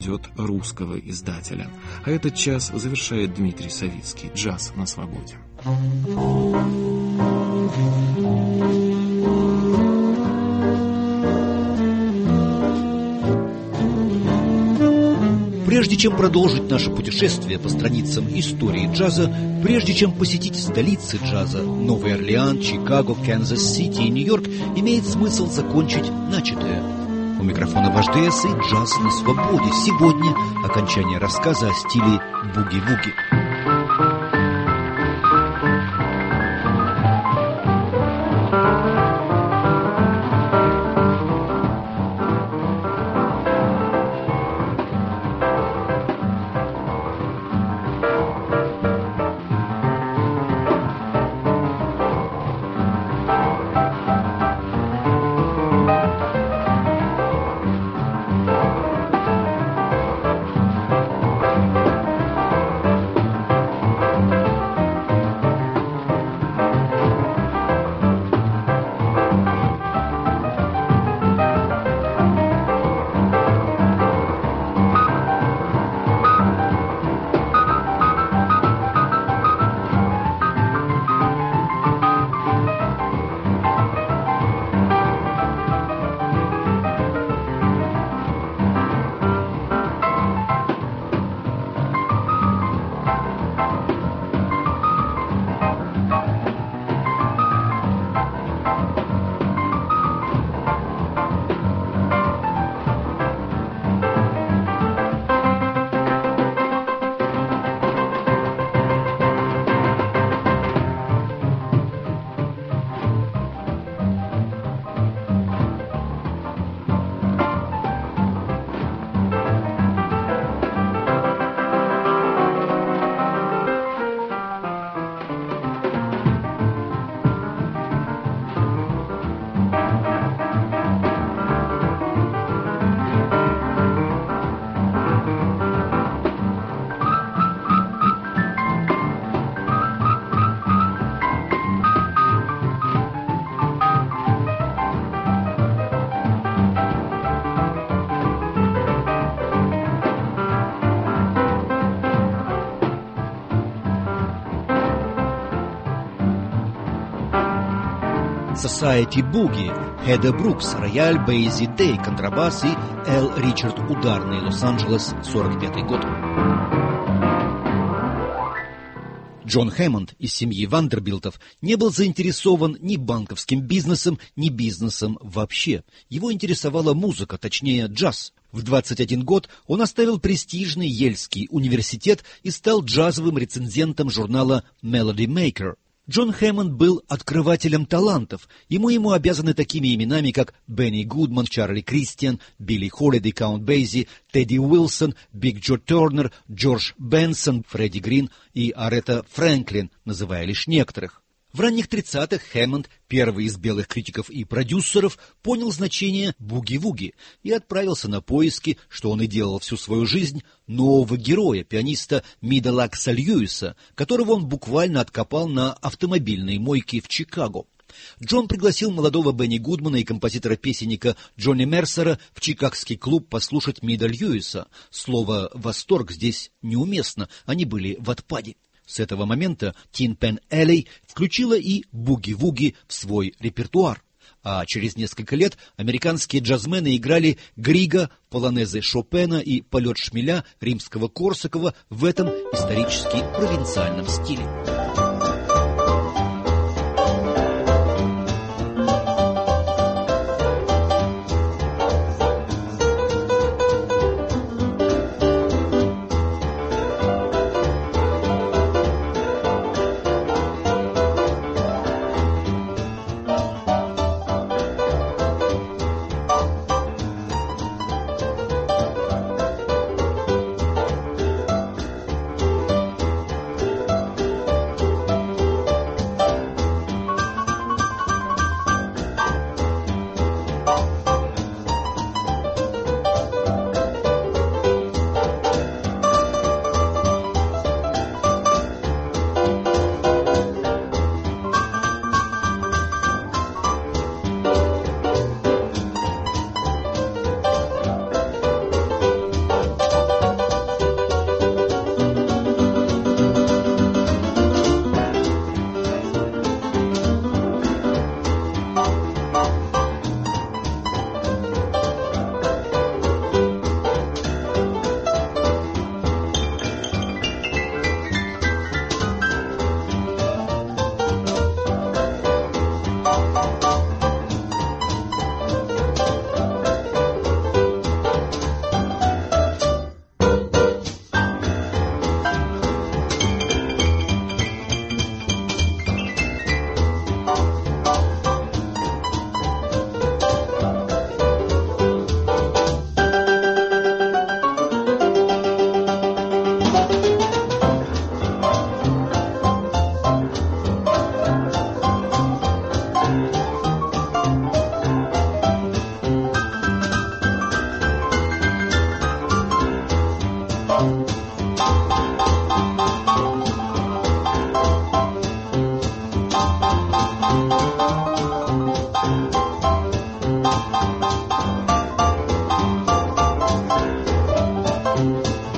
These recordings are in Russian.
ждет русского издателя. А этот час завершает Дмитрий Савицкий. Джаз на свободе. Прежде чем продолжить наше путешествие по страницам истории джаза, прежде чем посетить столицы джаза Новый Орлеан, Чикаго, Канзас-Сити и Нью-Йорк, имеет смысл закончить начатое. У микрофона ваш ДС и джаз на свободе. Сегодня окончание рассказа о стиле буги-вуги. Society Boogie, Хеда Брукс, рояль, Бейзи Дэй, контрабас и Эл Ричард ударный, Лос-Анджелес, 45-й год. Джон Хэммонд из семьи Вандербилтов не был заинтересован ни банковским бизнесом, ни бизнесом вообще. Его интересовала музыка, точнее джаз. В 21 год он оставил престижный Ельский университет и стал джазовым рецензентом журнала Melody Maker. Джон Хэммонд был открывателем талантов. Ему обязаны такими именами, как Бенни Гудман, Чарли Кристиан, Билли Холлиday, Каунт Бейзи, Тедди Уилсон, Биг Джо Тернер, Джордж Бенсон, Фредди Грин и Аретта Фрэнклин, называя лишь некоторых. В ранних 30-х Хэммонд, первый из белых критиков и продюсеров, понял значение буги-вуги и отправился на поиски, что он и делал всю свою жизнь, нового героя, пианиста Мидалакса Льюиса, которого он буквально откопал на автомобильной мойке в Чикаго. Джон пригласил молодого Бенни Гудмана и композитора-песенника Джонни Мерсера в чикагский клуб послушать Мида Льюиса. Слово «восторг» здесь неуместно, они были в отпаде. С этого момента Tin Pan Alley включила и буги-вуги в свой репертуар. А через несколько лет американские джазмены играли Грига, полонезы Шопена и полет шмеля римского-корсакова в этом исторически провинциальном стиле.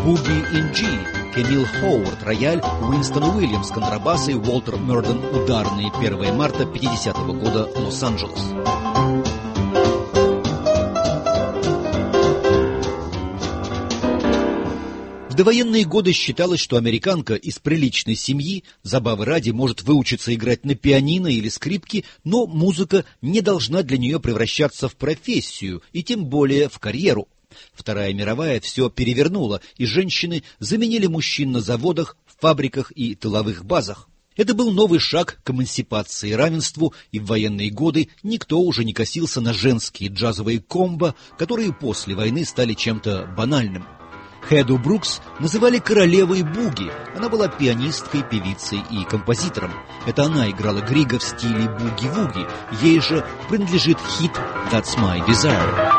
Boogie in G, Кэмил Ховард, рояль, Уинстон Уильямс, контрабасы, Уолтер Мёрден, ударные, 1 марта 50-го года, Лос-Анджелес. В довоенные годы считалось, что американка из приличной семьи, забавы ради, может выучиться играть на пианино или скрипке, но музыка не должна для нее превращаться в профессию и тем более в карьеру. Вторая мировая все перевернула, и женщины заменили мужчин на заводах, в фабриках и тыловых базах. Это был новый шаг к эмансипации и равенству, и в военные годы никто уже не косился на женские джазовые комбо, которые после войны стали чем-то банальным. Хеду Брукс называли королевой буги. Она была пианисткой, певицей и композитором. Это она играла Грига в стиле буги-вуги. Ей же принадлежит хит «That's My Desire».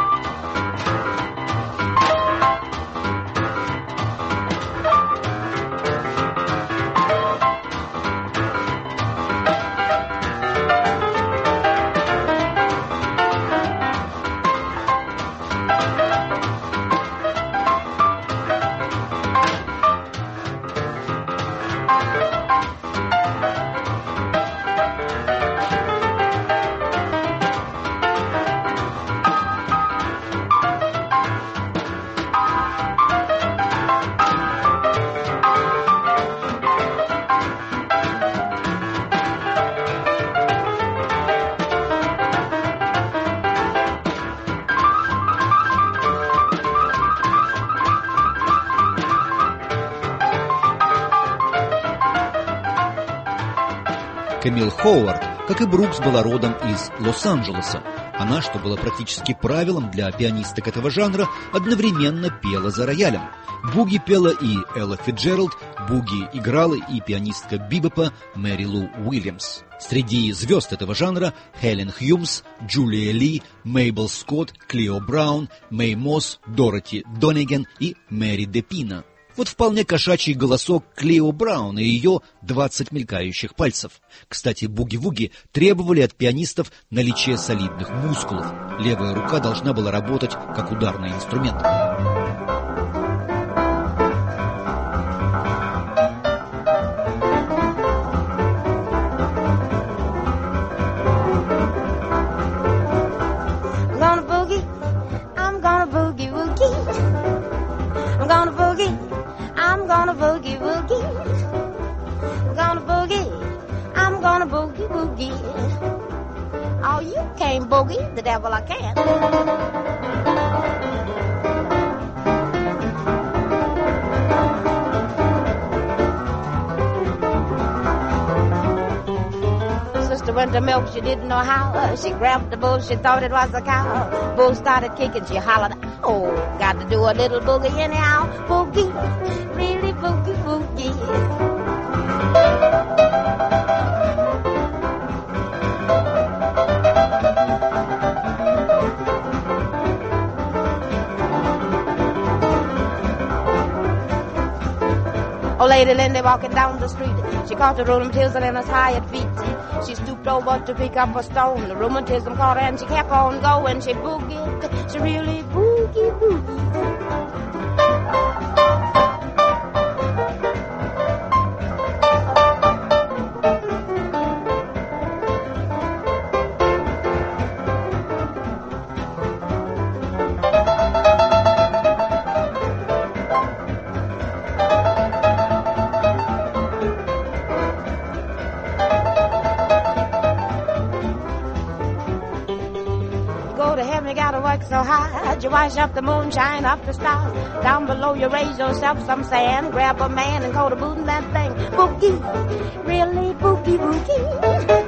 Кэмил Ховард, как и Брукс, была родом из Лос-Анджелеса. Она, что было практически правилом для пианисток этого жанра, одновременно пела за роялем. Буги пела и Элла Фицджеральд, буги играла и пианистка бибопа Мэри Лу Уильямс. Среди звезд этого жанра Хелен Хьюмс, Джулия Ли, Мейбл Скотт, Клео Браун, Мэй Мосс, Дороти Донниган и Мэри Депина. Вот вполне кошачий голосок Клео Браун и ее 20 мелькающих пальцев. Кстати, буги-вуги требовали от пианистов наличия солидных мускулов. Левая рука должна была работать как ударный инструмент. I'm gonna boogie woogie. I'm gonna boogie. I'm gonna boogie woogie. Oh, you can't boogie, the devil I can. Sister went to milk, she didn't know how. She grabbed the bull, she thought it was a cow. Bull started kicking, she hollered, oh, got to do a little boogie anyhow. Boogie, really boogie, boogie. Oh, Lady Lindy walking down the street. She caught the rheumatism in her tired feet. She stooped over to pick up a stone. The rheumatism caught her and she kept on going. She boogied. She really boogie, boogie. So high, you wash up the moonshine, up the stars. Down below you raise yourself some sand. Grab a man and go to booting that thing. Boogie, really boogie, boogie.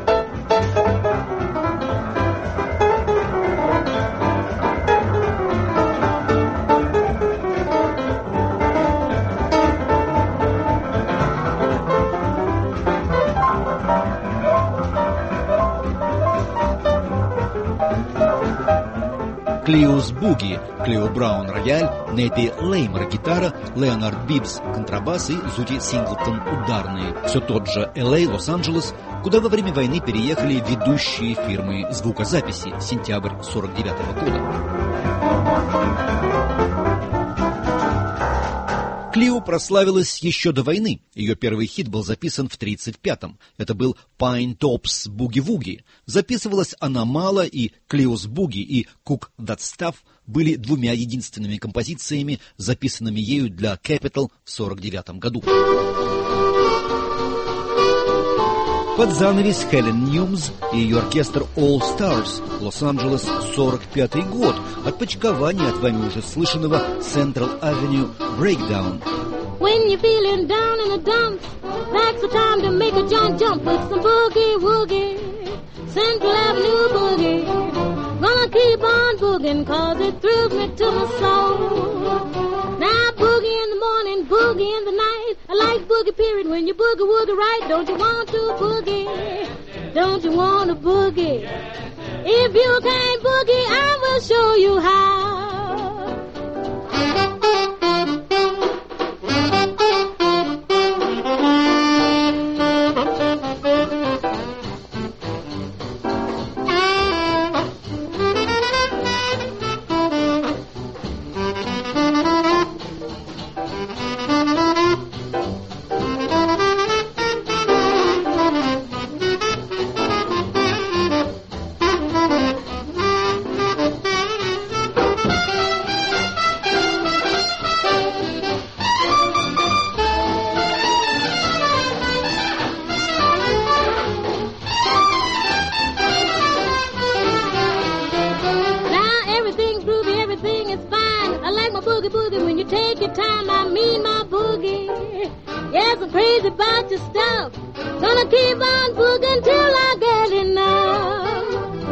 Клео's Буги, Клео Браун рояль, Неппи Леймор гитара, Леонард Бибс контрабас и Зуди Синглтон ударные. Все тот же Л.А., Лос-Анджелес, куда во время войны переехали ведущие фирмы звукозаписи, сентябрь 49 года. Клио прославилась еще до войны. Ее первый хит был записан в 1935-м. Это был Pine Tops Boogie Woogie. Записывалась она мало, и Клио's Boogie и Cook That Stuff были двумя единственными композициями, записанными ею для Capitol в 1949 году. Под занавес Хелен Ньюмс и ее оркестр All Stars, Лос-Анджелес, 45-й год, отпочкование от вами уже слышанного Central Avenue Breakdown. When you're feeling down in the dumps, that's the time to make a jump with some boogie woogie. Central Avenue boogie. Gonna keep on boogieing 'cause it thrills me to my soul. Now boogie in the morning, boogie in the night. I like boogie period when you boogie woogie right. Don't you want to boogie? Don't you want to boogie? If you can't boogie, I will show you how. Take your time, I mean my boogie. Yes, I'm crazy about your stuff. Gonna keep on boogieing till I get enough.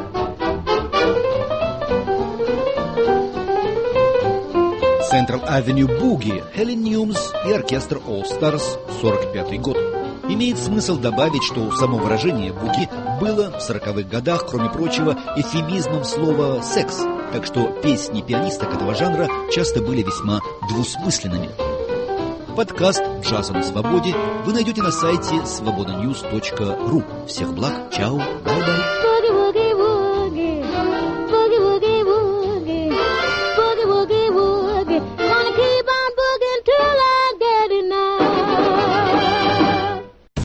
Central Avenue Boogie, Хелен Ньюмс и оркестр All Stars, 45-й год. Имеет смысл добавить, что само выражение «буги» было в 40-х годах, кроме прочего, эвфемизмом слова «секс», так что песни пианисток этого жанра часто были весьма двусмысленными. Подкаст «Джаза на свободе» вы найдете на сайте svobodanews.ru. Всех благ, чао, бай-бай.